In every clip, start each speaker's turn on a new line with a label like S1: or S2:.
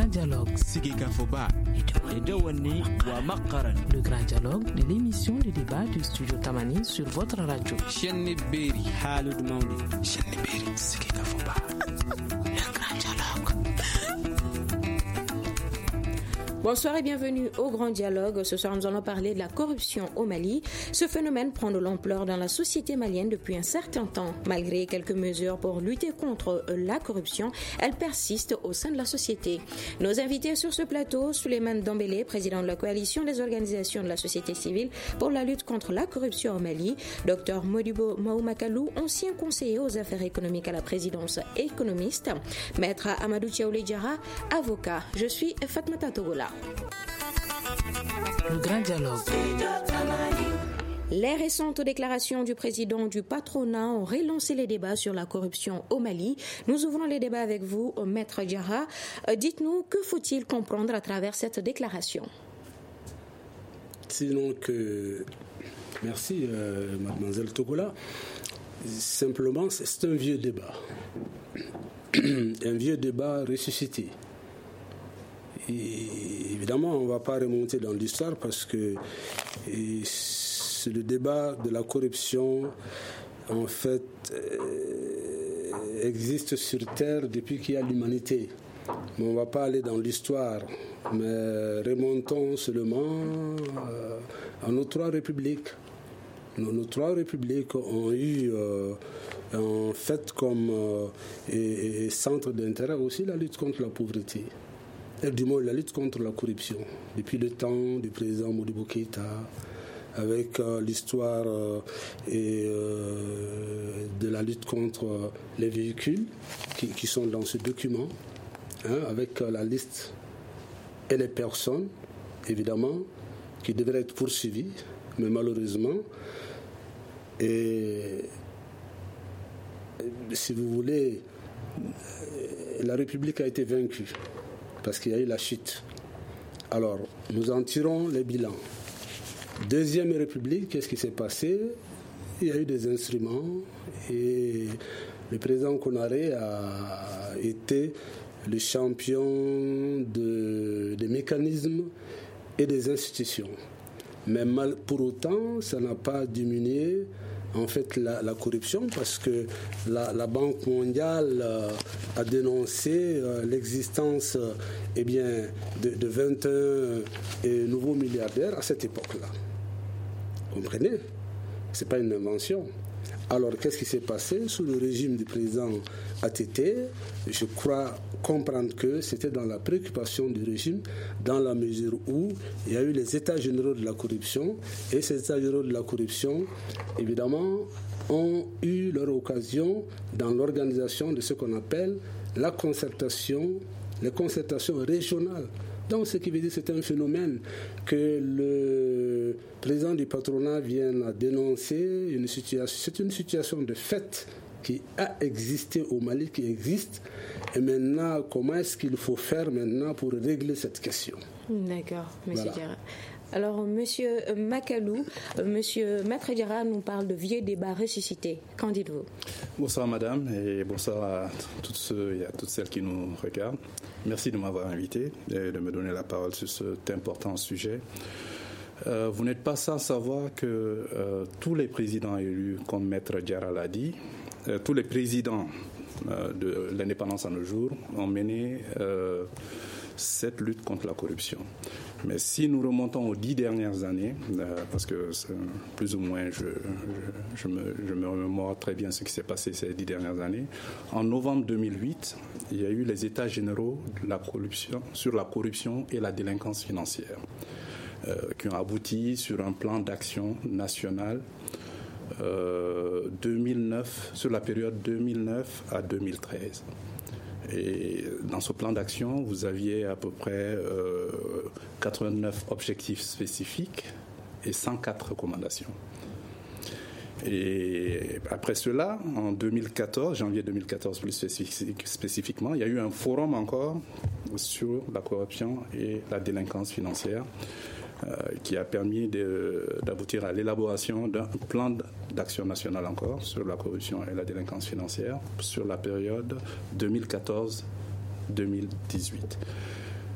S1: dialogue. Le grand dialogue de l'émission de débat du studio Tamani sur votre radio. Le grand dialogue.
S2: Bonsoir et bienvenue au Grand Dialogue. Ce soir, nous allons parler de la corruption au Mali. Ce phénomène prend de l'ampleur dans la société malienne depuis un certain temps. Malgré quelques mesures pour lutter contre la corruption, elle persiste au sein de la société. Nos invités sur ce plateau, Souleymane Dembélé, président de la coalition des organisations de la société civile pour la lutte contre la corruption au Mali, Dr Modibo Maoumakalou, ancien conseiller aux affaires économiques à la présidence et économiste, Maître Amadou Thiaoulé Diarra, avocat. Je suis Fatmata Togola.
S1: Le grand dialogue.
S2: Les récentes déclarations du président du patronat ont relancé les débats sur la corruption au Mali. Nous ouvrons les débats avec vous, Maître Diarra. Dites-nous, que faut-il comprendre à travers cette déclaration?
S3: Sinon que... Merci, mademoiselle Togola. Simplement, c'est un vieux débat. Un vieux débat ressuscité. Et évidemment, on ne va pas remonter dans l'histoire parce que le débat de la corruption, en fait, existe sur Terre depuis qu'il y a l'humanité. Mais on ne va pas aller dans l'histoire, mais remontons seulement à nos trois républiques. Nos trois républiques ont eu, en fait, comme centre d'intérêt aussi la lutte contre la pauvreté. Et du moins la lutte contre la corruption. Depuis le temps du président Modibo Keïta, avec l'histoire de la lutte contre les véhicules qui sont dans ce document, avec la liste et les personnes, évidemment, qui devraient être poursuivies, mais malheureusement, et si vous voulez, la République a été vaincue. Parce qu'il y a eu la chute. Alors, nous en tirons les bilans. Deuxième République, qu'est-ce qui s'est passé? Il y a eu des instruments et le président Konaré a été le champion des mécanismes et des institutions. Mais pour autant, ça n'a pas diminué en fait la corruption, parce que la Banque mondiale a dénoncé l'existence de 21 nouveaux milliardaires à cette époque-là. Vous comprenez? Ce n'est pas une invention. Alors, qu'est-ce qui s'est passé sous le régime du président ATT? Je crois comprendre que c'était dans la préoccupation du régime, dans la mesure où il y a eu les états généraux de la corruption, et ces états généraux de la corruption, évidemment, ont eu leur occasion dans l'organisation de ce qu'on appelle la concertation, les concertations régionales. Donc, ce qui veut dire que c'est un phénomène que le président du patronat vient à dénoncer. C'est une situation de fait qui a existé au Mali, qui existe. Et maintenant, comment est-ce qu'il faut faire maintenant pour régler cette question?
S2: D'accord, monsieur Diarra. Alors, monsieur Makalou, monsieur Maître Diarra nous parle de vieux débats ressuscités. Qu'en dites-vous?
S4: Bonsoir madame et bonsoir à tous ceux et à toutes celles qui nous regardent. Merci de m'avoir invité et de me donner la parole sur cet important sujet. Vous n'êtes pas sans savoir que tous les présidents élus, comme Maître Diarra l'a dit, tous les présidents de l'indépendance à nos jours ont mené cette lutte contre la corruption. Mais si nous remontons aux 10 dernières années, parce que plus ou moins je me remémore très bien ce qui s'est passé ces 10 dernières années, en novembre 2008, il y a eu les états généraux de la corruption, sur la corruption et la délinquance financière, qui ont abouti sur un plan d'action national 2009, sur la période 2009 à 2013. Et dans ce plan d'action, vous aviez à peu près 89 objectifs spécifiques et 104 recommandations. Et après cela, en 2014, janvier 2014 plus spécifiquement, il y a eu un forum encore sur la corruption et la délinquance financière qui a permis d'aboutir à l'élaboration d'un plan d'action national encore sur la corruption et la délinquance financière sur la période 2014-2018.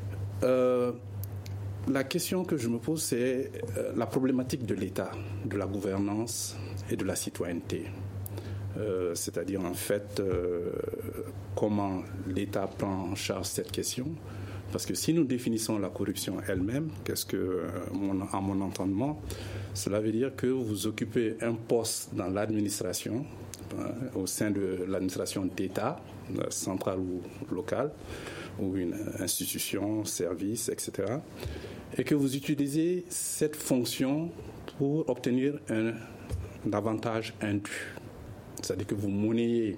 S4: La question que je me pose, c'est la problématique de l'État, de la gouvernance et de la citoyenneté. C'est-à-dire, en fait, comment l'État prend en charge cette question. Parce que si nous définissons la corruption elle-même, à mon entendement, cela veut dire que vous occupez un poste dans l'administration, au sein de l'administration d'État, centrale ou locale, ou une institution, service, etc., et que vous utilisez cette fonction pour obtenir un avantage indu. C'est-à-dire que vous monnayez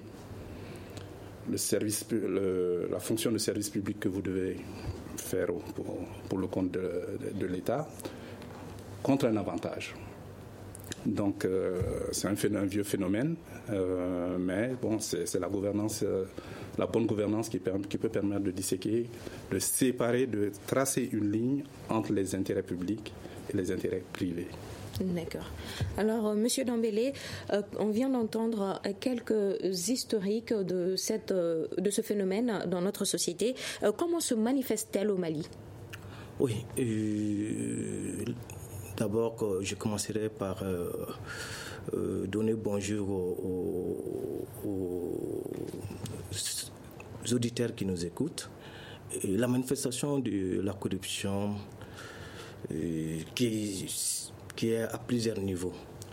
S4: la fonction de service public que vous devez faire pour le compte de l'État contre un avantage. Donc, c'est un vieux phénomène, mais bon, c'est la gouvernance, la bonne gouvernance qui peut permettre de disséquer, de séparer, de tracer une ligne entre les intérêts publics et les intérêts privés.
S2: D'accord. Alors, Monsieur Dambélé, on vient d'entendre quelques historiques de ce phénomène dans notre société. Comment se manifeste-t-elle au Mali ?
S5: Oui. D'abord, je commencerai par donner bonjour aux auditeurs qui nous écoutent. Et la manifestation de la corruption qui est à plusieurs niveaux.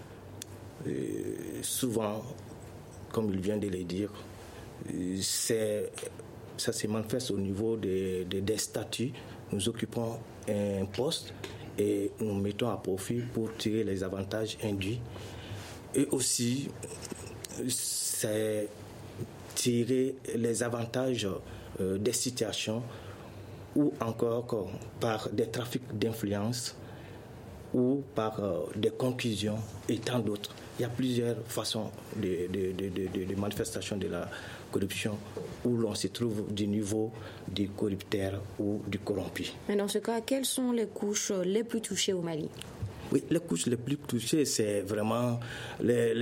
S5: Souvent, comme il vient de le dire, ça se manifeste au niveau des statuts. Nous occupons un poste et nous mettons à profit pour tirer les avantages induits. Et aussi, c'est tirer les avantages des situations ou encore par des trafics d'influence ou par des conclusions et tant d'autres. Il y a plusieurs façons de manifestation de la corruption où l'on se trouve du niveau du corrupteur ou du corrompu.
S2: Mais dans ce cas, quelles sont les couches les plus touchées au Mali ?
S5: Oui, les couches les plus touchées, c'est vraiment les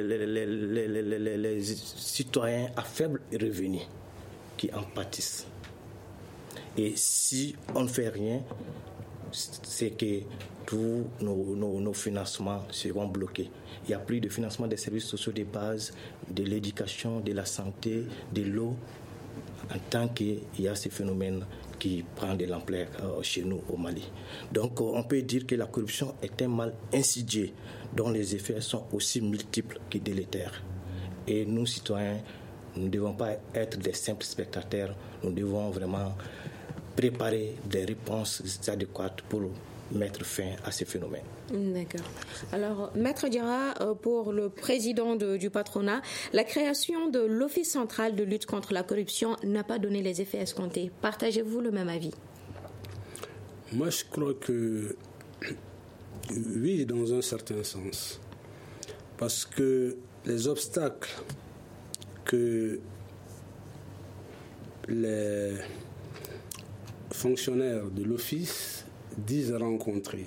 S5: citoyens à faible revenu qui en pâtissent. Et si on ne fait rien, c'est que tous nos financements seront bloqués. Il n'y a plus de financement des services sociaux de base, de l'éducation, de la santé, de l'eau, en tant qu'il y a ce phénomène qui prend de l'ampleur chez nous au Mali. Donc on peut dire que la corruption est un mal insidieux dont les effets sont aussi multiples que délétères. Et nous, citoyens, nous ne devons pas être des simples spectateurs, nous devons vraiment préparer des réponses adéquates pour mettre fin à ces phénomènes.
S2: D'accord. Alors, Maître Diarra, pour le président du patronat, la création de l'Office central de lutte contre la corruption n'a pas donné les effets escomptés. Partagez-vous le même avis ?
S3: Moi, je crois que oui, dans un certain sens. Parce que les obstacles que les fonctionnaires de l'Office disent rencontrer,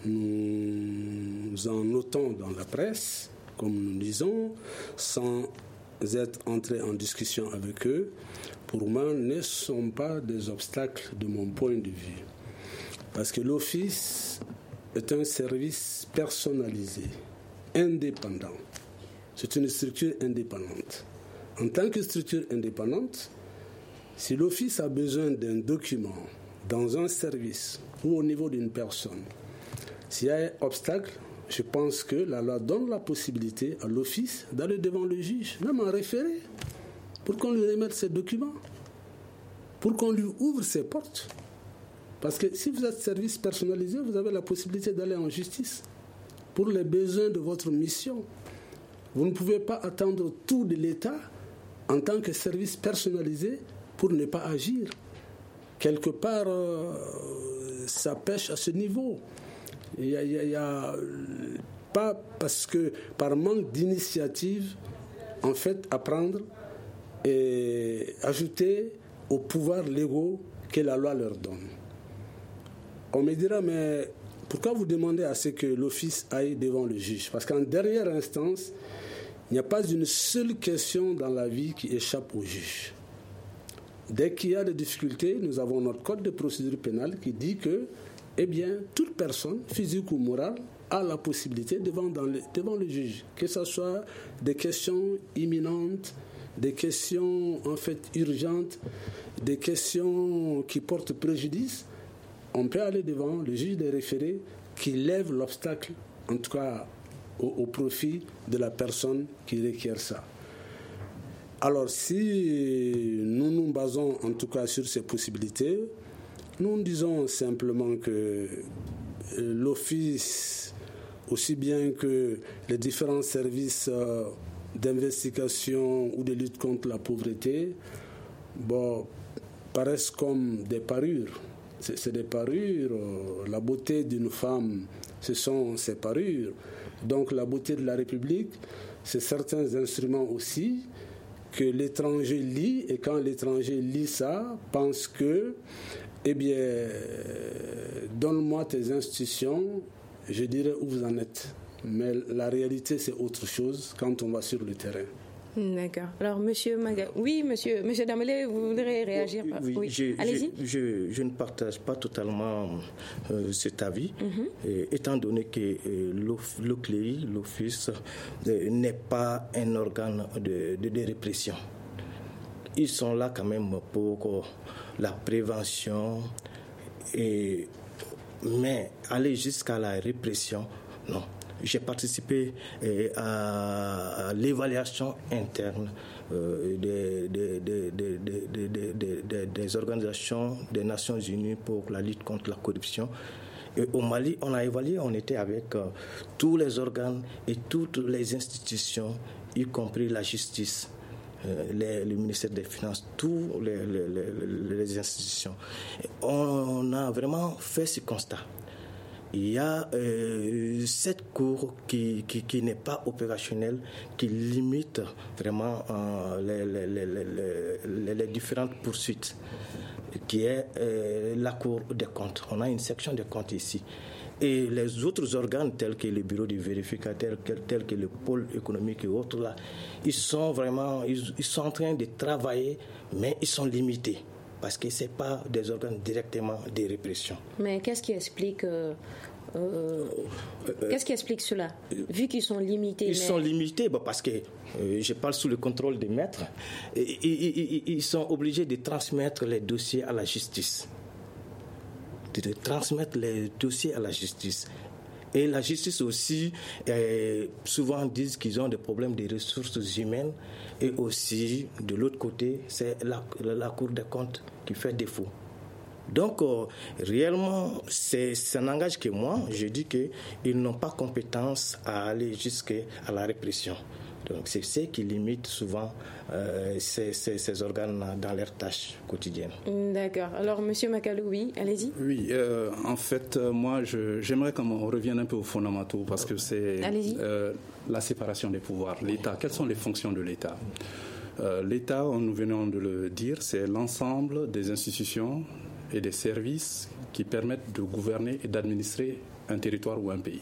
S3: nous en notons dans la presse, comme nous disons, sans être entrés en discussion avec eux, pour moi, ne sont pas des obstacles de mon point de vue. Parce que l'Office est un service personnalisé, indépendant. C'est une structure indépendante. En tant que structure indépendante, si l'Office a besoin d'un document dans un service ou au niveau d'une personne, s'il y a un obstacle, je pense que la loi donne la possibilité à l'Office d'aller devant le juge, même en référé, pour qu'on lui remette ses documents, pour qu'on lui ouvre ses portes. Parce que si vous êtes service personnalisé, vous avez la possibilité d'aller en justice pour les besoins de votre mission. Vous ne pouvez pas attendre tout de l'État en tant que service personnalisé pour ne pas agir. Quelque part, ça pêche à ce niveau. Il y a pas parce que par manque d'initiative, en fait, à prendre et ajouter aux pouvoirs légaux que la loi leur donne. On me dira, mais pourquoi vous demandez à ce que l'Office aille devant le juge ? Parce qu'en dernière instance, il n'y a pas une seule question dans la vie qui échappe au juge. dès qu'il y a des difficultés, nous avons notre code de procédure pénale qui dit que, toute personne, physique ou morale, a la possibilité devant le juge, que ce soit des questions imminentes, des questions en fait urgentes, des questions qui portent préjudice, on peut aller devant le juge des référés qui lève l'obstacle, en tout cas au profit de la personne qui requiert ça. Alors si nous nous basons en tout cas sur ces possibilités, nous disons simplement que l'Office, aussi bien que les différents services d'investigation ou de lutte contre la pauvreté, paraissent comme des parures. C'est des parures. La beauté d'une femme, ce sont ses parures. Donc la beauté de la République, c'est certains instruments aussi que l'étranger lit, et quand l'étranger lit ça, pense que, donne-moi tes institutions, je dirai où vous en êtes. Mais la réalité, c'est autre chose quand on va sur le terrain.
S2: D'accord. Alors, monsieur Damele, vous voudrez réagir?
S5: Oui.
S2: Allez-y.
S5: Je ne partage pas totalement cet avis, étant donné que l'OCLEI, l'Office, n'est pas un organe de répression. Ils sont là quand même pour la prévention, mais aller jusqu'à la répression, non. J'ai participé à l'évaluation interne des organisations des Nations Unies pour la lutte contre la corruption. Et au Mali, on a évalué, on était avec tous les organes et toutes les institutions, y compris la justice, le ministère des Finances, toutes les institutions. On a vraiment fait ce constat. Il y a cette cour qui n'est pas opérationnelle, qui limite vraiment les différentes poursuites, qui est la Cour des comptes. On a une section des comptes ici. Et les autres organes, tels que le bureau du vérificateur, tels que le pôle économique et autres, là, ils sont en train de travailler, mais ils sont limités. Parce que ce n'est pas des organes directement de répression.
S2: Mais qu'est-ce qui explique cela, vu qu'ils sont limités?
S5: Ils sont limités parce que, je parle sous le contrôle des maîtres, ils sont obligés de transmettre les dossiers à la justice. Et la justice aussi, souvent disent qu'ils ont des problèmes de ressources humaines. Et aussi, de l'autre côté, c'est la Cour des comptes qui fait défaut. Donc, réellement, ça n'engage que moi. Je dis qu'ils n'ont pas compétence à aller jusqu'à la répression. Donc, c'est ce qui limite souvent ces organes dans leurs tâches quotidiennes.
S2: D'accord. Alors, M. Makalou, oui, allez-y.
S4: Oui, en fait, moi, j'aimerais qu'on revienne un peu aux fondamentaux, parce que c'est la séparation des pouvoirs. L'État, quelles sont les fonctions de l'État? L'État, nous venons de le dire, c'est l'ensemble des institutions et des services qui permettent de gouverner et d'administrer un territoire ou un pays.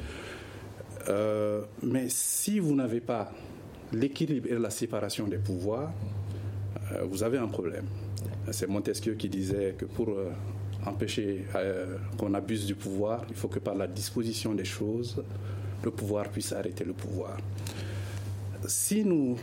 S4: Mais si vous n'avez pas l'équilibre et la séparation des pouvoirs, vous avez un problème. C'est Montesquieu qui disait que pour empêcher qu'on abuse du pouvoir, il faut que par la disposition des choses, le pouvoir puisse arrêter le pouvoir. Si nous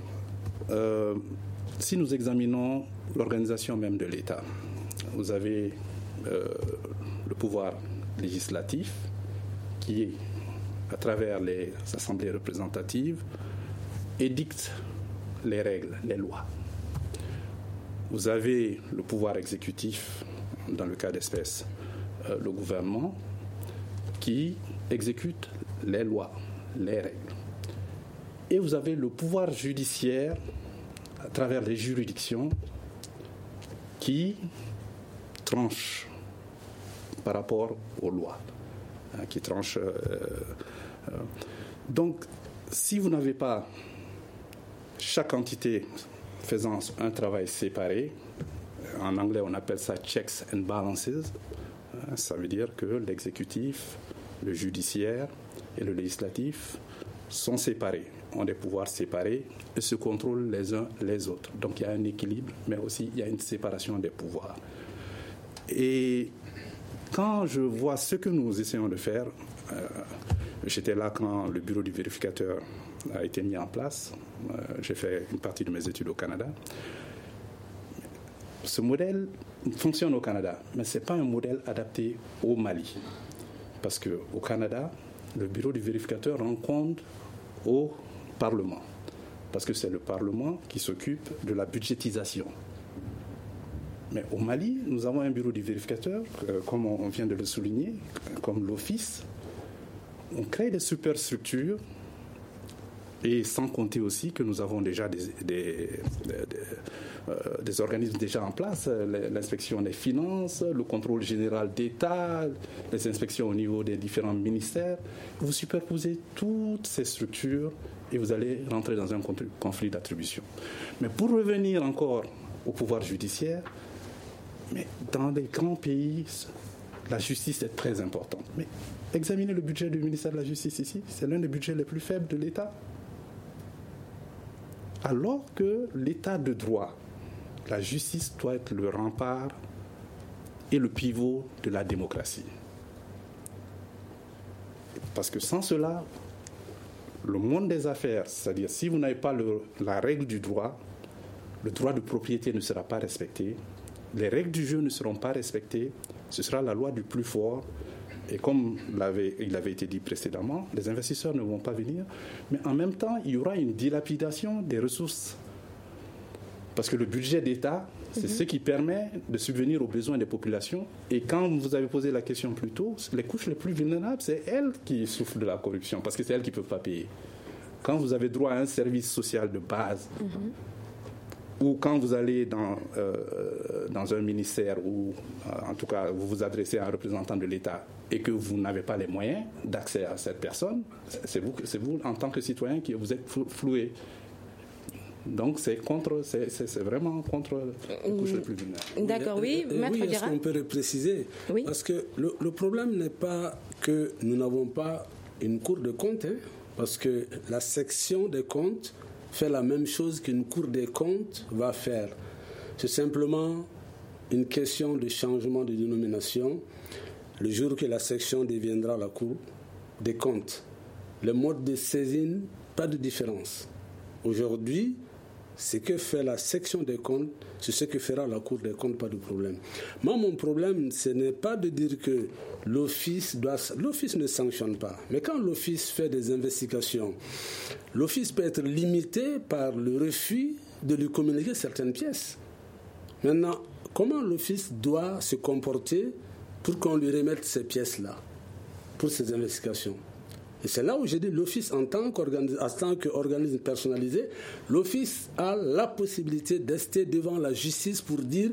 S4: examinons l'organisation même de l'État, vous avez le pouvoir législatif qui est, à travers les assemblées représentatives, édicte les règles, les lois. Vous avez le pouvoir exécutif, dans le cas d'espèce, le gouvernement, qui exécute les lois, les règles. Et vous avez le pouvoir judiciaire, à travers les juridictions, qui tranche par rapport aux lois, qui tranche. Donc, si vous n'avez pas chaque entité faisant un travail séparé, en anglais on appelle ça checks and balances, ça veut dire que l'exécutif, le judiciaire et le législatif sont séparés. ont des pouvoirs séparés et se contrôlent les uns les autres. Donc il y a un équilibre, mais aussi il y a une séparation des pouvoirs. Et quand je vois ce que nous essayons de faire, j'étais là quand le bureau du vérificateur a été mis en place. J'ai fait une partie de mes études au Canada. Ce modèle fonctionne au Canada, mais ce n'est pas un modèle adapté au Mali. Parce qu'au Canada, le bureau du vérificateur rend compte au Parlement. Parce que c'est le Parlement qui s'occupe de la budgétisation. Mais au Mali, nous avons un bureau du vérificateur, comme on vient de le souligner, comme l'Office. On crée des superstructures, et sans compter aussi que nous avons déjà des organismes déjà en place, l'inspection des finances, le contrôle général d'État, les inspections au niveau des différents ministères. Vous superposez toutes ces structures et vous allez rentrer dans un conflit d'attribution. Mais pour revenir encore au pouvoir judiciaire, mais dans les grands pays, la justice est très importante. Mais examinez le budget du ministère de la Justice ici, c'est l'un des budgets les plus faibles de l'État. Alors que l'État de droit, la justice doit être le rempart et le pivot de la démocratie. Parce que sans cela, le monde des affaires, c'est-à-dire si vous n'avez pas la règle du droit, le droit de propriété ne sera pas respecté, les règles du jeu ne seront pas respectées, ce sera la loi du plus fort. Et comme il avait été dit précédemment, les investisseurs ne vont pas venir, mais en même temps, il y aura une dilapidation des ressources. Parce que le budget d'État, c'est ce qui permet de subvenir aux besoins des populations. Et quand vous avez posé la question plus tôt, les couches les plus vulnérables, c'est elles qui souffrent de la corruption, parce que c'est elles qui ne peuvent pas payer. Quand vous avez droit à un service social de base, ou quand vous allez dans un ministère, ou en tout cas vous vous adressez à un représentant de l'État, et que vous n'avez pas les moyens d'accès à cette personne, c'est vous en tant que citoyen qui vous êtes floué. Donc c'est vraiment contre les couches les plus vulnérables.
S2: D'accord, oui, Maître Diarra.
S3: Est-ce qu'on peut préciser? Oui. Parce que le problème n'est pas que nous n'avons pas une cour de comptes, parce que la section des comptes fait la même chose qu'une cour des comptes va faire. C'est simplement une question de changement de dénomination. Le jour que la section deviendra la cour des comptes, le mode de saisine, pas de différence. Aujourd'hui, ce que fait la section des comptes, c'est ce que fera la Cour des comptes, pas de problème. Moi, mon problème, ce n'est pas de dire que l'Office ne sanctionne pas. Mais quand l'Office fait des investigations, l'Office peut être limité par le refus de lui communiquer certaines pièces. Maintenant, comment l'Office doit se comporter pour qu'on lui remette ces pièces-là, pour ces investigations? Et c'est là où j'ai dit l'Office, en tant qu'organisme personnalisé, l'Office a la possibilité d'ester devant la justice pour dire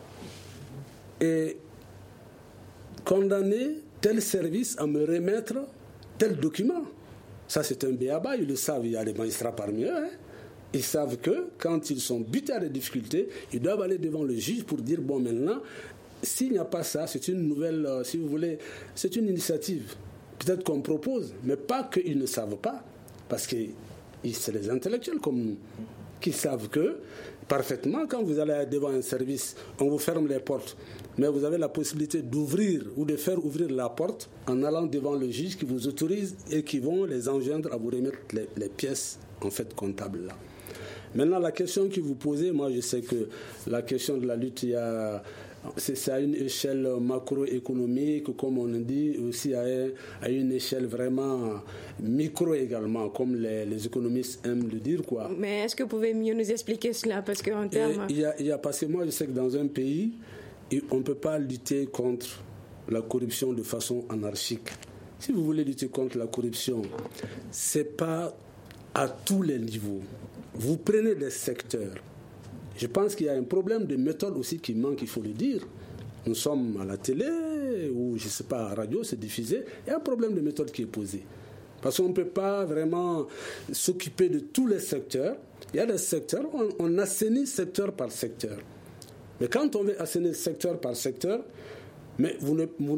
S3: et condamner tel service à me remettre tel document. Ça, c'est un b.a.-ba, ils le savent, il y a des magistrats parmi eux. Ils savent que quand ils sont butés à des difficultés, ils doivent aller devant le juge pour dire, bon, maintenant, s'il n'y a pas ça, c'est une nouvelle, si vous voulez, c'est une initiative. Peut-être qu'on propose, mais pas qu'ils ne savent pas, parce que c'est les intellectuels comme nous, qui savent que, parfaitement, quand vous allez devant un service, on vous ferme les portes, mais vous avez la possibilité d'ouvrir ou de faire ouvrir la porte en allant devant le juge qui vous autorise et qui vont les enjoindre à vous remettre les pièces, en fait, comptables là. Maintenant, la question que vous posez, moi je sais que la question de la lutte, c'est à une échelle macroéconomique, comme on dit, aussi à une échelle vraiment micro également, comme les économistes aiment le dire, quoi.
S2: Mais est-ce que vous pouvez mieux nous expliquer cela? Parce qu'en termes...
S3: Parce que moi, je sais que dans un pays, on ne peut pas lutter contre la corruption de façon anarchique. Si vous voulez lutter contre la corruption, ce n'est pas à tous les niveaux. Vous prenez des secteurs. Je pense qu'il y a un problème de méthode aussi qui manque, il faut le dire. Nous sommes à la télé ou, je ne sais pas, à la radio, c'est diffusé. Il y a un problème de méthode qui est posé. Parce qu'on ne peut pas vraiment s'occuper de tous les secteurs. Il y a des secteurs, on assainit secteur par secteur. Mais quand on veut assainir secteur par secteur, mais vous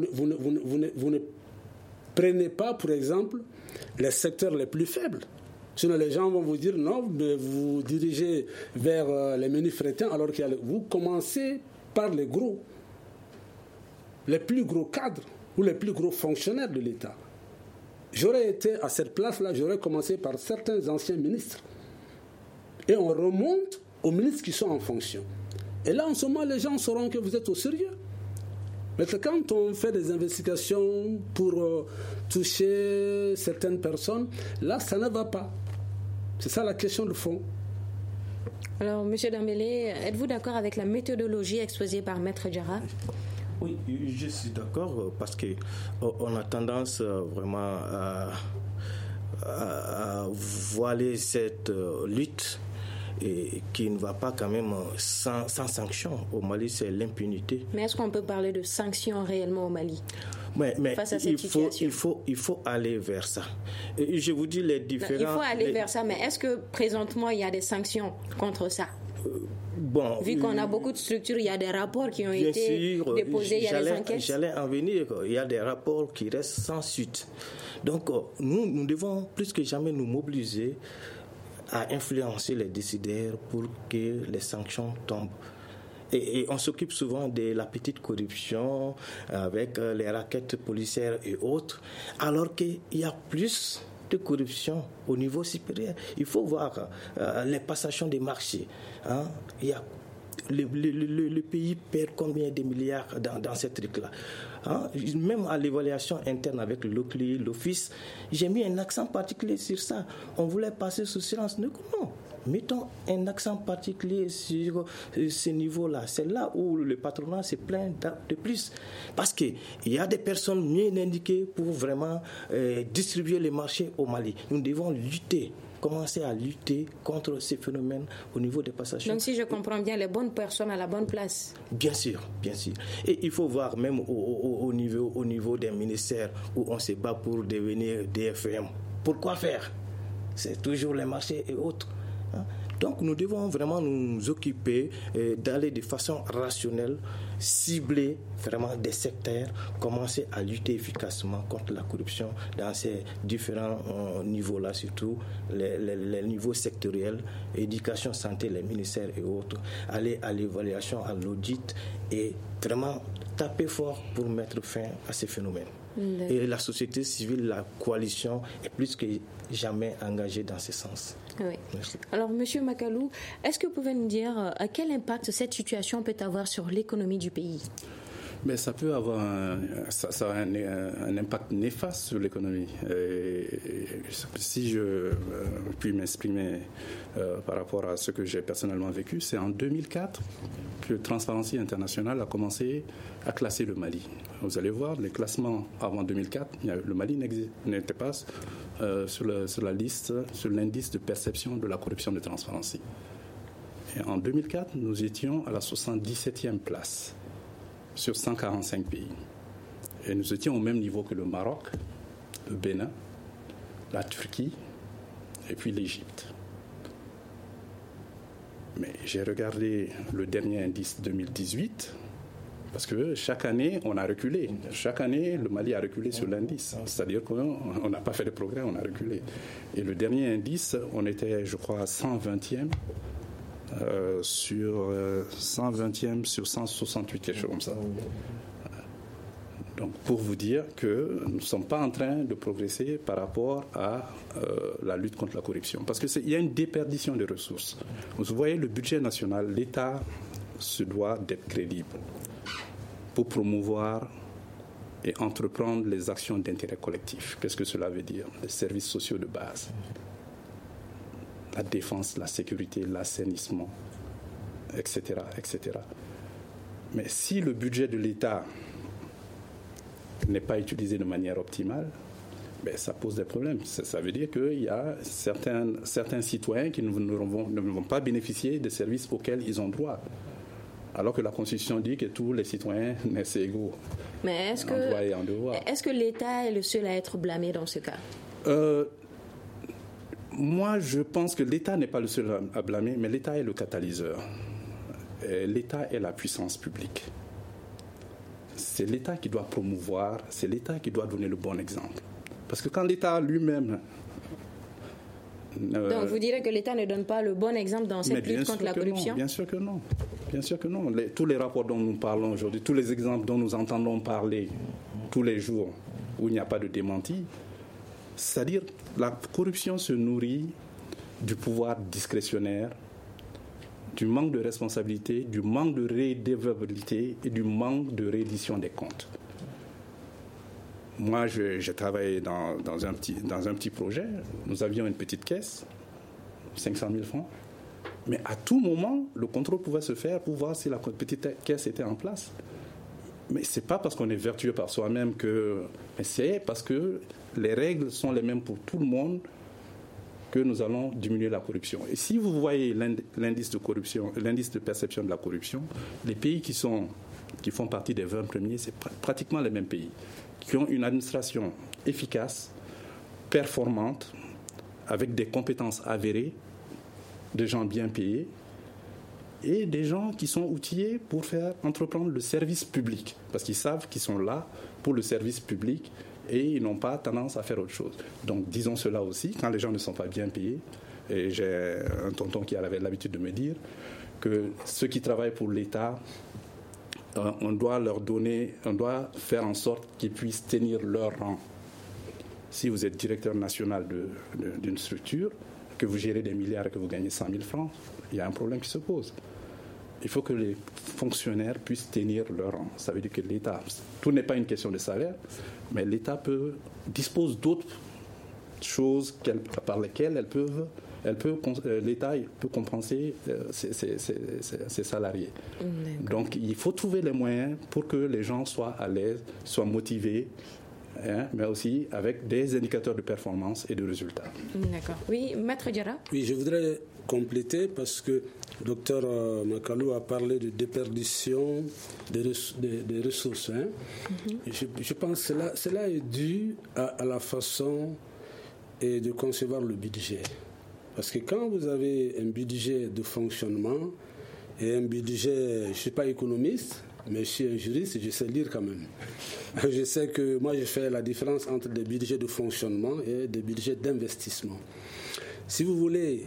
S3: ne prenez pas, par exemple, les secteurs les plus faibles. Sinon, les gens vont vous dire non, mais vous vous dirigez vers les menus frétins, alors que vous commencez par les gros, les plus gros cadres ou les plus gros fonctionnaires de l'État. J'aurais été à cette place-là, j'aurais commencé par certains anciens ministres. Et on remonte aux ministres qui sont en fonction. Et là, en ce moment, les gens sauront que vous êtes au sérieux. Mais quand on fait des investigations pour toucher certaines personnes, là, ça ne va pas. C'est ça la question de fond.
S2: Alors, M. Dambélé, êtes-vous d'accord avec la méthodologie exposée par Maître Diarra ?
S5: Oui, je suis d'accord parce qu'on a tendance vraiment à voiler cette lutte et qui ne va pas quand même sans sanction. Au Mali, c'est l'impunité.
S2: Mais est-ce qu'on peut parler de sanctions réellement au Mali ?
S5: Mais
S2: face à cette situation.
S5: il faut aller vers ça. Et je vous dis les différents...
S2: Il faut aller vers ça, mais est-ce que présentement il y a des sanctions contre ça ? Vu qu'on a beaucoup de structures, il y a des rapports qui ont été déposés, il y a des enquêtes.
S5: J'allais en venir, il y a des rapports qui restent sans suite. Donc nous devons plus que jamais nous mobiliser à influencer les décideurs pour que les sanctions tombent. Et on s'occupe souvent de la petite corruption avec les raquettes policières et autres, alors qu'il y a plus de corruption au niveau supérieur. Il faut voir les passations des marchés. Il y a le pays perd combien de milliards dans ce truc-là. Même à l'évaluation interne avec l'OCLI, l'Office, j'ai mis un accent particulier sur ça. On voulait passer sous silence. Non, mettons un accent particulier sur ce niveau-là. C'est là où le patronat se plaint de plus. Parce qu'il y a des personnes mieux indiquées pour vraiment distribuer les marchés au Mali. Nous devons commencer à lutter contre ces phénomènes au niveau des passations.
S2: Donc si je comprends bien, les bonnes personnes à la bonne place.
S5: Bien sûr. Et il faut voir même au niveau des ministères où on se bat pour devenir DFM. Pourquoi faire ? C'est toujours les marchés et autres. Donc nous devons vraiment nous occuper d'aller de façon rationnelle, cibler vraiment des secteurs, commencer à lutter efficacement contre la corruption dans ces différents niveaux-là, surtout les niveaux sectoriels, éducation, santé, les ministères et autres, aller à l'évaluation, à l'audit et vraiment taper fort pour mettre fin à ces phénomènes. Et la société civile, la coalition est plus que jamais engagée dans ce sens.
S2: Oui. Merci. Alors, M. Makalou, est-ce que vous pouvez nous dire quel impact cette situation peut avoir sur l'économie du pays ?
S4: Mais ça peut avoir un impact néfaste sur l'économie. Si je puis m'exprimer par rapport à ce que j'ai personnellement vécu, c'est en 2004 que Transparency International a commencé à classer le Mali. Vous allez voir, les classements avant 2004, le Mali n'était pas sur la liste, sur l'indice de perception de la corruption de Transparency. Et en 2004, nous étions à la 77e place sur 145 pays. Et nous étions au même niveau que le Maroc, le Bénin, la Turquie et puis l'Égypte. Mais j'ai regardé le dernier indice 2018 parce que chaque année, on a reculé. Chaque année, le Mali a reculé sur l'indice. C'est-à-dire qu'on n'a pas fait de progrès, on a reculé. Et le dernier indice, on était, je crois, à 120e. Sur 120e sur 168, quelque chose comme ça. Donc, pour vous dire que nous ne sommes pas en train de progresser par rapport à la lutte contre la corruption. Parce qu'il y a une déperdition de ressources. Vous voyez, le budget national, l'État se doit d'être crédible pour promouvoir et entreprendre les actions d'intérêt collectif. Qu'est-ce que cela veut dire ? Les services sociaux de base. La défense, la sécurité, l'assainissement, etc., etc. Mais si le budget de l'État n'est pas utilisé de manière optimale, ça pose des problèmes. Ça veut dire qu'il y a certains citoyens qui ne vont pas bénéficier des services auxquels ils ont droit. Alors que la Constitution dit que tous les citoyens naissent égaux.
S2: Mais est-ce que l'État est le seul à être blâmé dans ce cas ?
S4: Moi, je pense que l'État n'est pas le seul à blâmer, mais l'État est le catalyseur. Et l'État est la puissance publique. C'est l'État qui doit promouvoir, c'est l'État qui doit donner le bon exemple. Parce que quand l'État lui-même
S2: Donc vous direz que l'État ne donne pas le bon exemple dans cette lutte contre la corruption?
S4: Bien sûr que non. Bien sûr que non. Tous les rapports dont nous parlons aujourd'hui, tous les exemples dont nous entendons parler tous les jours où il n'y a pas de démenti, c'est-à-dire la corruption se nourrit du pouvoir discrétionnaire, du manque de responsabilité, du manque de redevabilité et du manque de reddition des comptes. Moi, j'ai travaillé dans un petit projet. Nous avions une petite caisse, 500 000 francs. Mais à tout moment, le contrôle pouvait se faire pour voir si la petite caisse était en place. Mais ce n'est pas parce qu'on est vertueux par soi-même mais c'est parce que les règles sont les mêmes pour tout le monde que nous allons diminuer la corruption. Et si vous voyez l'indice de corruption, l'indice de perception de la corruption, les pays qui font partie des 20 premiers, c'est pratiquement les mêmes pays, qui ont une administration efficace, performante, avec des compétences avérées, des gens bien payés et des gens qui sont outillés pour faire entreprendre le service public, parce qu'ils savent qu'ils sont là pour le service public et ils n'ont pas tendance à faire autre chose. Donc disons cela aussi, quand les gens ne sont pas bien payés, et j'ai un tonton qui avait l'habitude de me dire que ceux qui travaillent pour l'État, on doit faire en sorte qu'ils puissent tenir leur rang. Si vous êtes directeur national d'une structure, que vous gérez des milliards et que vous gagnez 100 000 francs, il y a un problème qui se pose. Il faut que les fonctionnaires puissent tenir leur rang. Ça veut dire que l'État, tout n'est pas une question de salaire, mais l'État dispose d'autres choses par lesquelles l'État peut compenser ses salariés. Donc il faut trouver les moyens pour que les gens soient à l'aise, soient motivés, mais aussi avec des indicateurs de performance et de résultats.
S2: D'accord. Oui, Maître Diarra? Oui,
S3: je voudrais compléter parce que le docteur Makalou a parlé de déperdition des ressources. Je pense que cela est dû à la façon de concevoir le budget. Parce que quand vous avez un budget de fonctionnement et un budget, je ne suis pas économiste, mais je suis un juriste, je sais lire quand même. Je sais que moi, je fais la différence entre des budgets de fonctionnement et des budgets d'investissement. Si vous voulez,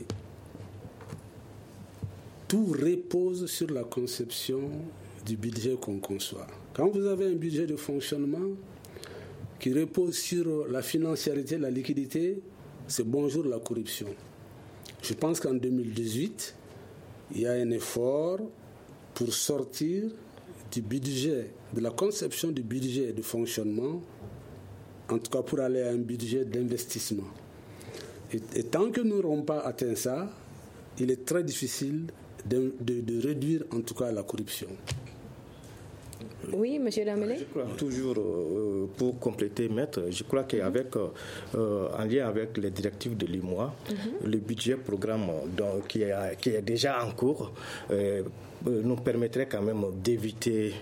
S3: tout repose sur la conception du budget qu'on conçoit. Quand vous avez un budget de fonctionnement qui repose sur la financiarité, la liquidité, c'est bonjour la corruption. Je pense qu'en 2018, il y a un effort pour sortir du budget, de la conception du budget de fonctionnement, en tout cas pour aller à un budget d'investissement. Et tant que nous n'aurons pas atteint ça, il est très difficile de réduire en tout cas la corruption.
S2: Oui, M. Damele.
S5: Je crois toujours, pour compléter, Maître, je crois qu'avec, en lien avec les directives de l'UEMOA, le budget programme qui est déjà en cours, nous permettrait quand même d'éviter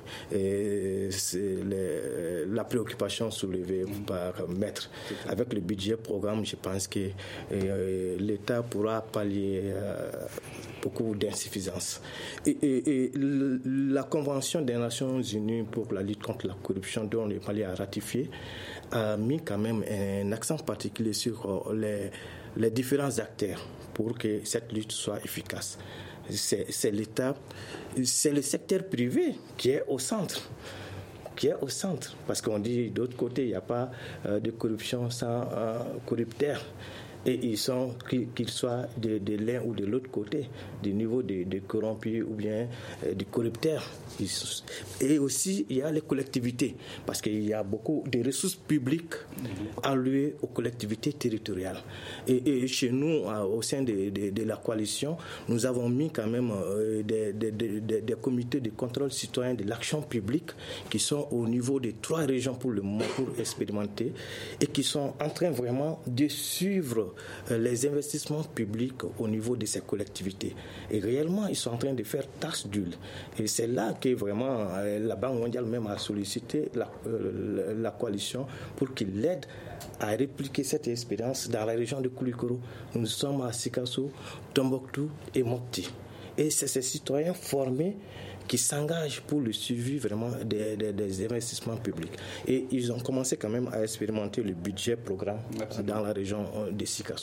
S5: la préoccupation soulevée par Maître. Avec le budget programme, je pense que l'État pourra pallier beaucoup d'insuffisances. Et la Convention des Nations Unies pour la lutte contre la corruption, dont le Mali a ratifié, a mis quand même un accent particulier sur les différents acteurs pour que cette lutte soit efficace. C'est l'État, c'est le secteur privé qui est au centre. Parce qu'on dit d'autre côté, il n'y a pas de corruption sans corrupteurs. Et qu'ils soient de l'un ou de l'autre côté, du niveau des corrompus ou bien des corrupteurs. Et aussi, il y a les collectivités, parce qu'il y a beaucoup de ressources publiques allouées aux collectivités territoriales. Et chez nous, au sein de la coalition, nous avons mis quand même des comités de contrôle citoyen de l'action publique qui sont au niveau des 3 régions pour le moment pour expérimenter et qui sont en train vraiment de suivre les investissements publics au niveau de ces collectivités. Et réellement, ils sont en train de faire tache d'huile. Et c'est là que vraiment la Banque mondiale même a sollicité la coalition pour qu'il l'aide à répliquer cette expérience dans la région de Koulikoro. Nous sommes à Sikasso, Tombouctou et Mopti. Et c'est ces citoyens formés qui s'engagent pour le suivi vraiment des investissements publics. Et ils ont commencé quand même à expérimenter le budget programme dans la région de Sikasso.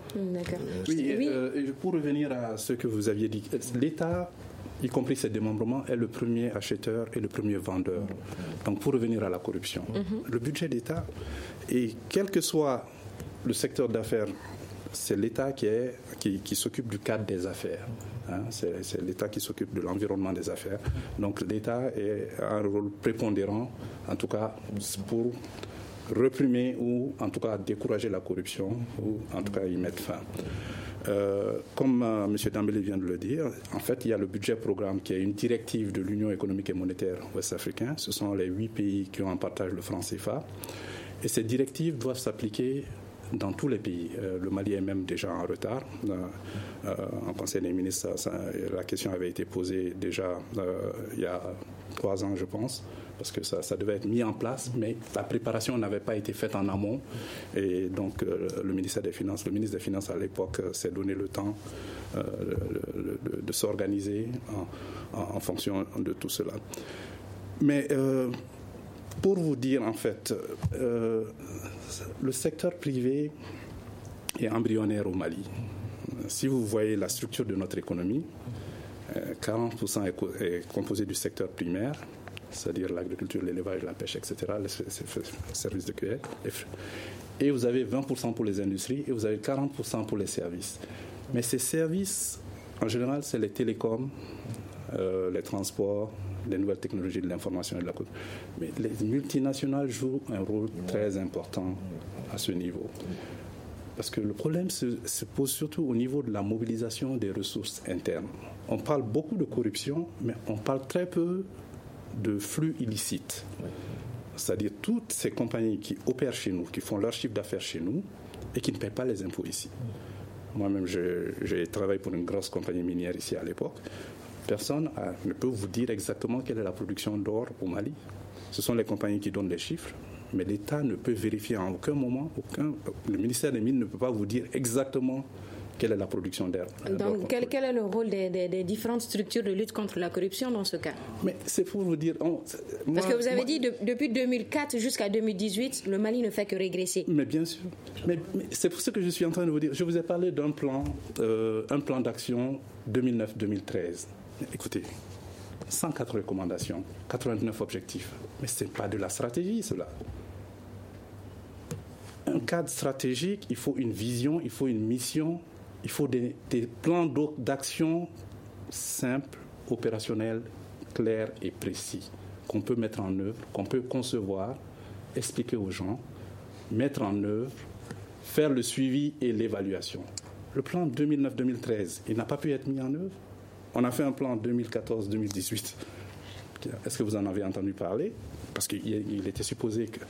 S2: D'accord.
S4: Oui, pour revenir à ce que vous aviez dit, l'État, y compris ses démembrements, est le premier acheteur et le premier vendeur. Donc pour revenir à la corruption, le budget d'État, et quel que soit le secteur d'affaires, c'est l'État qui s'occupe du cadre des affaires. C'est l'État qui s'occupe de l'environnement des affaires. Donc l'État a un rôle prépondérant, en tout cas pour réprimer ou en tout cas décourager la corruption ou en tout cas y mettre fin. Comme M. Dambélé vient de le dire, en fait, il y a le budget programme qui est une directive de l'Union économique et monétaire ouest-africaine. Ce sont les 8 pays qui ont en partage le franc CFA. Et ces directives doivent s'appliquer dans tous les pays. Le Mali est même déjà en retard. En Conseil des ministres, la question avait été posée déjà il y a 3 ans, je pense, parce que ça devait être mis en place, mais la préparation n'avait pas été faite en amont. Et donc, le ministre des Finances à l'époque s'est donné le temps de s'organiser en fonction de tout cela. Mais pour vous dire, en fait, le secteur privé est embryonnaire au Mali. Si vous voyez la structure de notre économie, 40% est composé du secteur primaire, c'est-à-dire l'agriculture, l'élevage, la pêche, etc., les services de cueillette. Et vous avez 20% pour les industries et vous avez 40% pour les services. Mais ces services, en général, c'est les télécoms, les transports, les nouvelles technologies de l'information et de la culture. Mais les multinationales jouent un rôle très important à ce niveau. Parce que le problème se pose surtout au niveau de la mobilisation des ressources internes. On parle beaucoup de corruption, mais on parle très peu de flux illicites. C'est-à-dire toutes ces compagnies qui opèrent chez nous, qui font leur chiffre d'affaires chez nous et qui ne paient pas les impôts ici. Moi-même, j'ai travaillé pour une grosse compagnie minière ici à l'époque. Personne ne peut vous dire exactement quelle est la production d'or au Mali. Ce sont les compagnies qui donnent les chiffres, mais l'État ne peut vérifier en aucun moment, le ministère des Mines ne peut pas vous dire exactement quelle est la production d'or.
S2: Donc, quel est le rôle des différentes structures de lutte contre la corruption dans ce cas?
S4: Mais c'est pour vous dire...
S2: Parce que vous avez dit, depuis 2004 jusqu'à 2018, le Mali ne fait que régresser.
S4: Mais bien sûr. Mais c'est pour ce que je suis en train de vous dire. Je vous ai parlé d'un plan d'action 2009-2013. Écoutez, 104 recommandations, 89 objectifs. Mais ce n'est pas de la stratégie, cela. Un cadre stratégique, il faut une vision, il faut une mission, il faut des plans d'action simples, opérationnels, clairs et précis, qu'on peut mettre en œuvre, qu'on peut concevoir, expliquer aux gens, mettre en œuvre, faire le suivi et l'évaluation. Le plan 2009-2013, il n'a pas pu être mis en œuvre. On a fait un plan 2014-2018. Est-ce que vous en avez entendu parler? Parce qu'il était supposé que...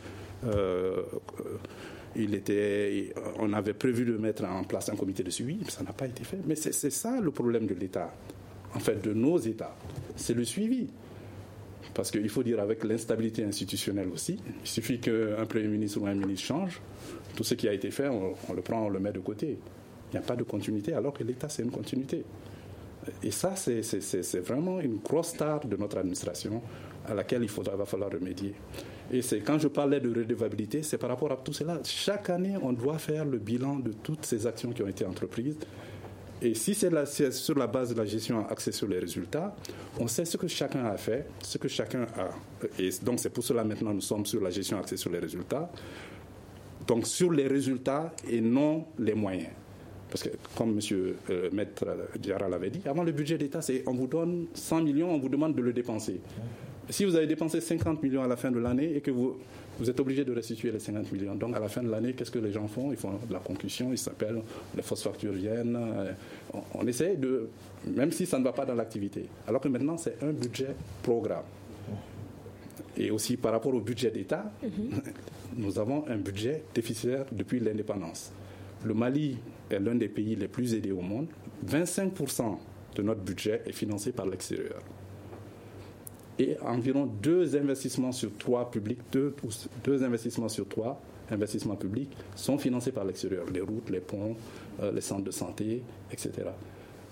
S4: on avait prévu de mettre en place un comité de suivi, mais ça n'a pas été fait. Mais c'est ça le problème de l'État, en fait, de nos États. C'est le suivi. Parce qu'il faut dire, avec l'instabilité institutionnelle aussi, il suffit qu'un Premier ministre ou un ministre change, tout ce qui a été fait, on le prend, on le met de côté. Il n'y a pas de continuité, alors que l'État, c'est une continuité. Et ça, c'est vraiment une grosse tare de notre administration à laquelle va falloir remédier. Et quand je parlais de redevabilité, c'est par rapport à tout cela. Chaque année, on doit faire le bilan de toutes ces actions qui ont été entreprises. Et si c'est sur la base de la gestion axée sur les résultats, on sait ce que chacun a fait, ce que chacun a. Et donc, c'est pour cela maintenant nous sommes sur la gestion axée sur les résultats. Donc, sur les résultats et non les moyens. Parce que, comme M. Maître Diarra l'avait dit, avant le budget d'État, on vous donne 100 millions, on vous demande de le dépenser. Si vous avez dépensé 50 millions à la fin de l'année et que vous êtes obligé de restituer les 50 millions, donc à la fin de l'année, qu'est-ce que les gens font? Ils font de la concussion, ils s'appellent, les fausses factures viennent. On essaie même si ça ne va pas dans l'activité. Alors que maintenant, c'est un budget programme. Et aussi par rapport au budget d'État, nous avons un budget déficitaire depuis l'indépendance. Le Mali est l'un des pays les plus aidés au monde. 25% de notre budget est financé par l'extérieur. Et environ 2 investissements sur 3 publics, 2 investissements sur 3 investissements publics sont financés par l'extérieur. Les routes, les ponts, les centres de santé, etc.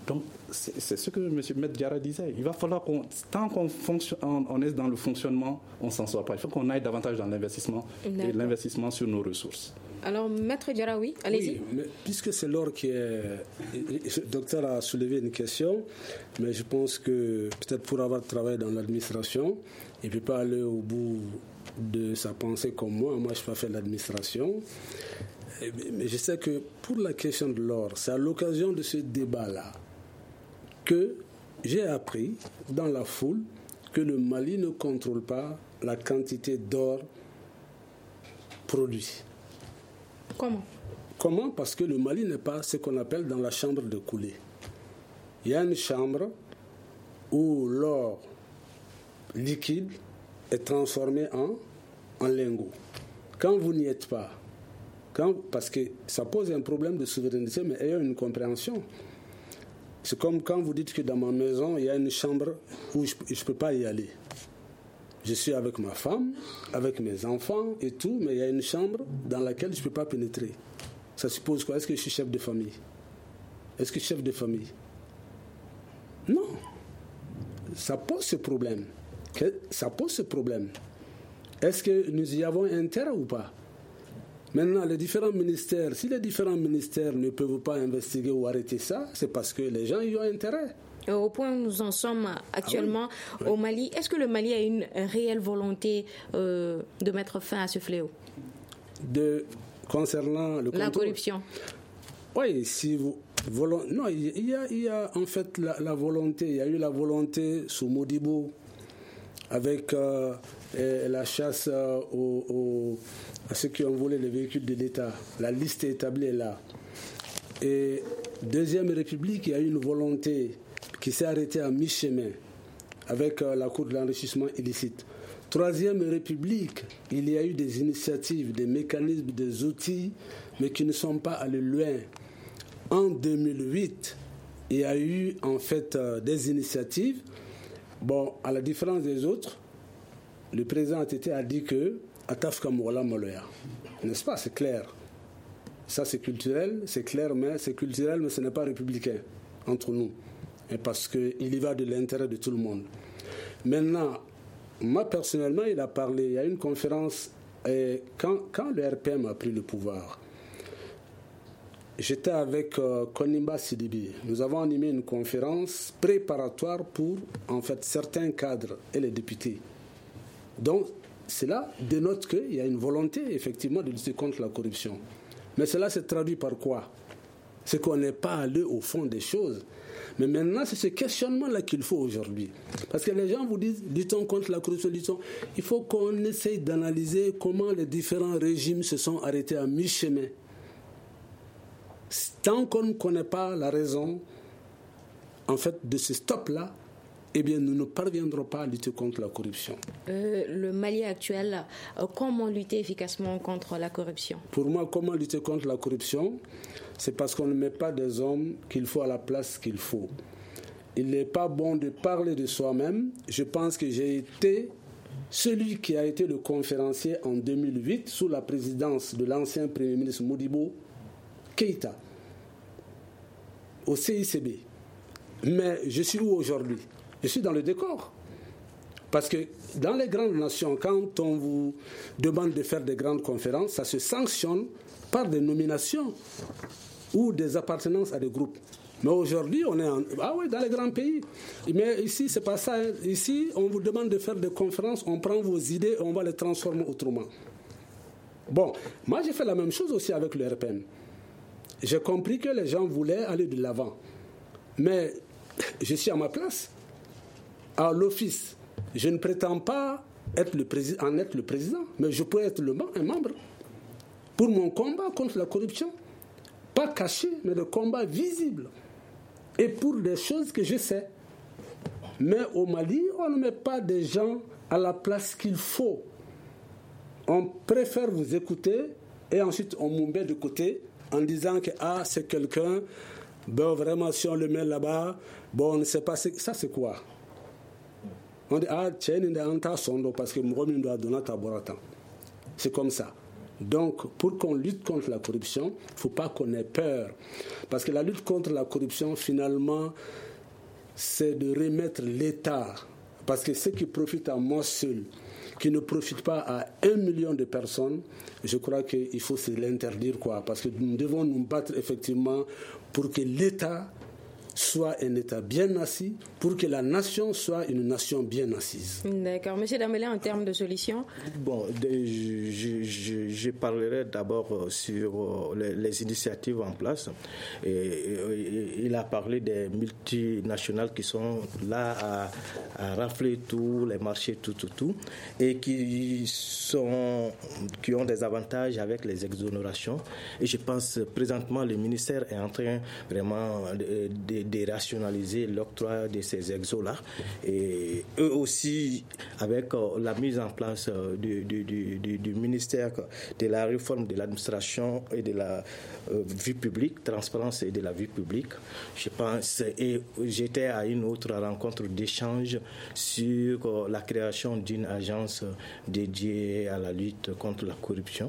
S4: Donc, c'est ce que M. Maître Diarra disait. Il va falloir tant qu'on est dans le fonctionnement, on ne s'en sort pas. Il faut qu'on aille davantage dans l'investissement et l'investissement sur nos ressources.
S2: Alors, Maître Diarra, oui, allez-y.
S3: Oui, mais puisque c'est l'or qui est... Le docteur a soulevé une question, mais je pense que peut-être pour avoir travaillé dans l'administration, il ne peut pas aller au bout de sa pensée comme moi. Moi, je n'ai pas fait l'administration. Mais je sais que pour la question de l'or, c'est à l'occasion de ce débat-là que j'ai appris dans la foule que le Mali ne contrôle pas la quantité d'or produit. Comment ? Parce que le Mali n'est pas ce qu'on appelle dans la chambre de coulée. Il y a une chambre où l'or liquide est transformé en lingots. Quand vous n'y êtes pas, parce que ça pose un problème de souveraineté, mais ayant une compréhension. C'est comme quand vous dites que dans ma maison, il y a une chambre où je ne peux pas y aller. Je suis avec ma femme, avec mes enfants et tout, mais il y a une chambre dans laquelle je ne peux pas pénétrer. Ça suppose quoi ? Est-ce que je suis chef de famille ? Non. Ça pose ce problème. Est-ce que nous y avons intérêt ou pas ? Maintenant, les différents ministères, si les différents ministères ne peuvent pas investiguer ou arrêter ça, c'est parce que les gens y ont intérêt.
S2: Au point où nous en sommes actuellement au Mali, est-ce que le Mali a une réelle volonté de mettre fin à ce fléau ?
S3: Concernant le
S2: la corruption.
S3: Oui, si vous... Non, il y a en fait la volonté. Il y a eu la volonté sous Modibo avec la chasse à ceux qui ont volé les véhicules de l'État. La liste est établie là. Et Deuxième République, il y a eu une volonté qui s'est arrêtée à mi-chemin avec la Cour de l'enrichissement illicite. Troisième République, il y a eu des initiatives, des mécanismes, des outils, mais qui ne sont pas allés loin. En 2008, il y a eu en fait des initiatives. Bon, à la différence des autres, le président Tété a dit que Atafka Mwala Moloya. N'est-ce pas? C'est clair. Ça, c'est culturel, c'est clair, mais c'est culturel, mais ce n'est pas républicain entre nous. Et parce qu'il y va de l'intérêt de tout le monde. Maintenant, moi, personnellement, il a parlé, il y a une conférence, et quand le RPM a pris le pouvoir, j'étais avec Konimba Sidibi. Nous avons animé une conférence préparatoire pour, en fait, certains cadres et les députés. Donc, cela dénote qu'il y a une volonté, effectivement, de lutter contre la corruption. Mais cela se traduit par quoi? C'est qu'on n'est pas allé au fond des choses. Mais maintenant, c'est ce questionnement-là qu'il faut aujourd'hui. Parce que les gens vous disent, luttons contre la corruption, luttons. Il faut qu'on essaye d'analyser comment les différents régimes se sont arrêtés à mi-chemin. Tant qu'on ne connaît pas la raison, en fait, de ce stop-là, eh bien, nous ne parviendrons pas à lutter contre la corruption.
S2: Le Mali actuel, comment lutter efficacement contre la corruption?
S3: Pour moi, comment lutter contre la corruption? C'est parce qu'on ne met pas des hommes qu'il faut à la place qu'il faut. Il n'est pas bon de parler de soi-même. Je pense que j'ai été celui qui a été le conférencier en 2008 sous la présidence de l'ancien Premier ministre Modibo Keïta au CICB. Mais je suis où aujourd'hui? Je suis dans le décor. Parce que dans les grandes nations, quand on vous demande de faire des grandes conférences, ça se sanctionne par des nominations ou des appartenances à des groupes. Mais aujourd'hui, on est dans les grands pays. Mais ici, c'est pas ça. Ici, on vous demande de faire des conférences, on prend vos idées et on va les transformer autrement. Bon, moi j'ai fait la même chose aussi avec le RPM. J'ai compris que les gens voulaient aller de l'avant. Mais je suis à ma place. À l'office, je ne prétends pas être le président, mais je peux être un membre pour mon combat contre la corruption. Pas caché, mais de combat visible. Et pour des choses que je sais. Mais au Mali, on ne met pas des gens à la place qu'il faut. On préfère vous écouter et ensuite on vous met de côté en disant que c'est quelqu'un, vraiment si on le met là-bas, on ne sait pas, ça c'est quoi? On dit, tiens, parce que moi, je dois donner ta borata. C'est comme ça. Donc, pour qu'on lutte contre la corruption, il ne faut pas qu'on ait peur. Parce que la lutte contre la corruption, finalement, c'est de remettre l'État. Parce que ceux qui profitent à moi seul, qui ne profitent pas à 1 million de personnes, je crois qu'il faut se l'interdire, quoi. Parce que nous devons nous battre effectivement pour que l'État soit un État bien assis, pour que la nation soit une nation bien assise.
S2: D'accord. Monsieur Dambélé, en termes de solutions?
S5: Bon, je parlerai d'abord sur les initiatives en place. Il a parlé des multinationales qui sont là à rafler tous les marchés, tout, et qui ont des avantages avec les exonérations. Et je pense présentement le ministère est en train vraiment de rationaliser l'octroi de ces exos-là. Et eux aussi, avec la mise en place du ministère de la réforme de l'administration et de la vie publique, transparence et de la vie publique, je pense, et j'étais à une autre rencontre d'échange sur la création d'une agence dédiée à la lutte contre la corruption.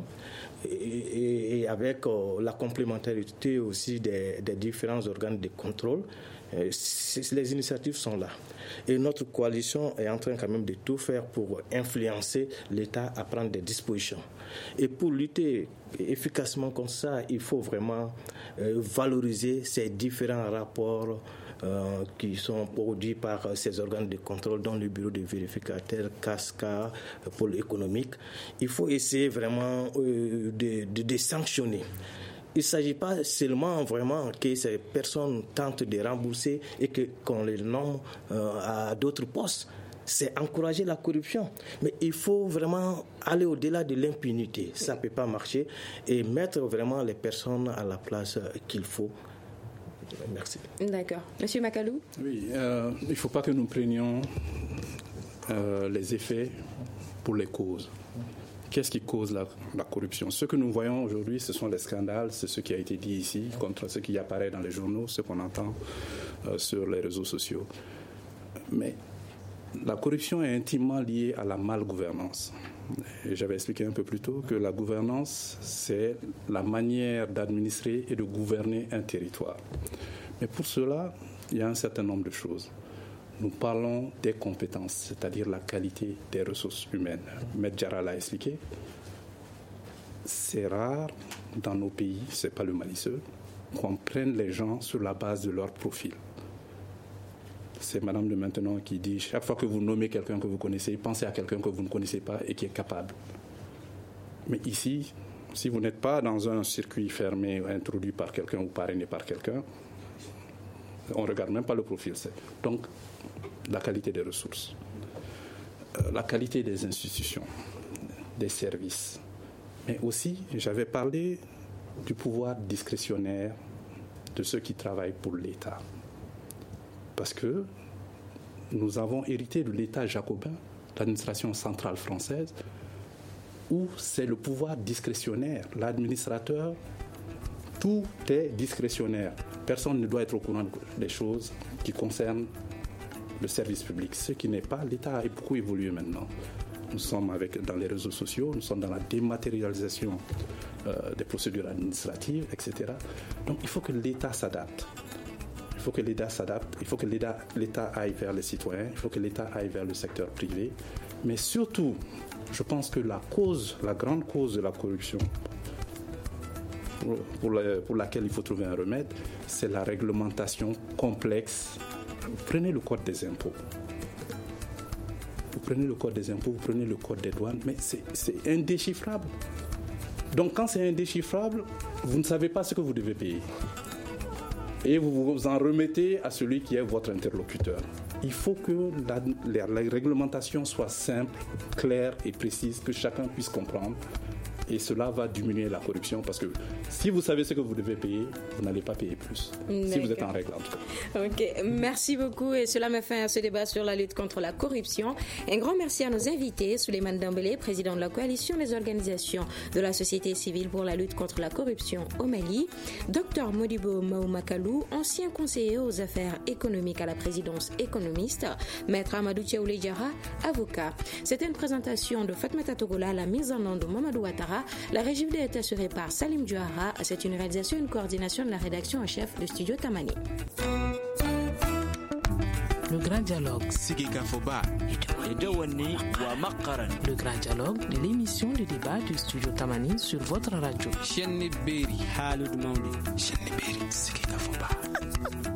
S5: Et avec la complémentarité aussi des différents organes de contrôle, les initiatives sont là. Et notre coalition est en train quand même de tout faire pour influencer l'État à prendre des dispositions. Et pour lutter efficacement contre ça, il faut vraiment valoriser ces différents rapports qui sont produits par ces organes de contrôle, dont le bureau de vérificateurs, CASCA, pôle économique. Il faut essayer vraiment de sanctionner. Il ne s'agit pas seulement vraiment que ces personnes tentent de rembourser et qu'on les nomme à d'autres postes. C'est encourager la corruption. Mais il faut vraiment aller au-delà de l'impunité. Ça ne peut pas marcher. Et mettre vraiment les personnes à la place qu'il faut. Merci.
S2: D'accord. Monsieur Makalou?
S4: Oui, il ne faut pas que nous prenions les effets pour les causes. Qu'est-ce qui cause la corruption? Ce que nous voyons aujourd'hui, ce sont les scandales, c'est ce qui a été dit ici, contre ce qui apparaît dans les journaux, ce qu'on entend sur les réseaux sociaux. Mais la corruption est intimement liée à la malgouvernance. Et j'avais expliqué un peu plus tôt que la gouvernance, c'est la manière d'administrer et de gouverner un territoire. Mais pour cela, il y a un certain nombre de choses. Nous parlons des compétences, c'est-à-dire la qualité des ressources humaines. Maître Diarra l'a expliqué. C'est rare dans nos pays, ce n'est pas le Mali seul, qu'on prenne les gens sur la base de leur profil. C'est Madame de Maintenant qui dit, chaque fois que vous nommez quelqu'un que vous connaissez, pensez à quelqu'un que vous ne connaissez pas et qui est capable. Mais ici, si vous n'êtes pas dans un circuit fermé introduit par quelqu'un ou parrainé par quelqu'un, on ne regarde même pas le profil. Donc, la qualité des ressources, la qualité des institutions, des services. Mais aussi, j'avais parlé du pouvoir discrétionnaire de ceux qui travaillent pour l'État. Parce que nous avons hérité de l'État jacobin, l'administration centrale française, où c'est le pouvoir discrétionnaire. L'administrateur, tout est discrétionnaire. Personne ne doit être au courant des choses qui concernent le service public. Ce qui n'est pas, l'État a beaucoup évolué maintenant. Nous sommes dans les réseaux sociaux, nous sommes dans la dématérialisation des procédures administratives, etc. Donc il faut que l'État s'adapte. Il faut que l'État s'adapte, il faut que l'État aille vers les citoyens, il faut que l'État aille vers le secteur privé. Mais surtout, je pense que la grande cause de la corruption, pour laquelle il faut trouver un remède, c'est la réglementation complexe. Vous prenez le code des impôts. Vous prenez le code des impôts, vous prenez le code des douanes, mais c'est indéchiffrable. Donc quand c'est indéchiffrable, vous ne savez pas ce que vous devez payer. Et vous vous en remettez à celui qui est votre interlocuteur. Il faut que la réglementation soit simple, claire et précise, que chacun puisse comprendre. Et cela va diminuer la corruption parce que si vous savez ce que vous devez payer, vous n'allez pas payer plus. D'accord. Si vous êtes en règle, en tout cas.
S2: Ok, merci beaucoup. Et cela met fin à ce débat sur la lutte contre la corruption. Un grand merci à nos invités, Souleymane Dambélé, président de la coalition des organisations de la société civile pour la lutte contre la corruption au Mali, Dr Modibo Makalou, ancien conseiller aux affaires économiques à la présidence économiste, Maître Amadou Thiaoulé Diarra, avocat. C'était une présentation de Fatmata Togola, la mise en onde de Mamadou Ouattara. Diawara. La régie est assurée par Salim Diawara. C'est une réalisation et une coordination de la rédaction en chef de Studio Tamani.
S1: Le grand dialogue. Le grand dialogue de l'émission de débat du Studio Tamani sur votre radio.